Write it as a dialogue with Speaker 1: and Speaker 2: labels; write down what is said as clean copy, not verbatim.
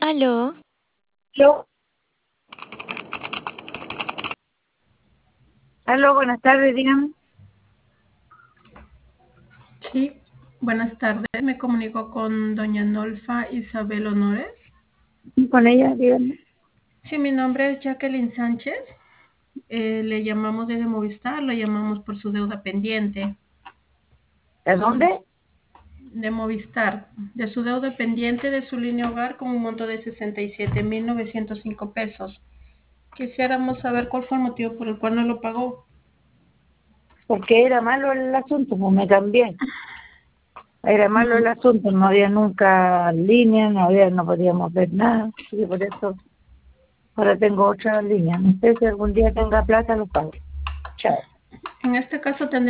Speaker 1: Aló,
Speaker 2: Aló, aló, buenas tardes, dígame.
Speaker 3: Sí, buenas tardes. Me comunico con doña Nolfa Isabel Honores.
Speaker 2: Con ella, dígame.
Speaker 3: Sí, mi nombre es Jacqueline Sánchez. Le llamamos desde Movistar, lo llamamos por su deuda pendiente
Speaker 2: ¿De dónde?
Speaker 3: de Movistar, de su deuda pendiente de su línea hogar con un monto de 67.905 pesos. Quisiéramos saber cuál fue el motivo por el cual no lo pagó.
Speaker 2: Porque era malo el asunto, pues me cambié. Era malo
Speaker 3: Mm,
Speaker 2: el asunto, no había nunca línea, no podíamos ver nada. Y por eso ahora tengo otra línea. No sé si algún día tenga plata, lo pago. Chao.
Speaker 3: En este caso tendría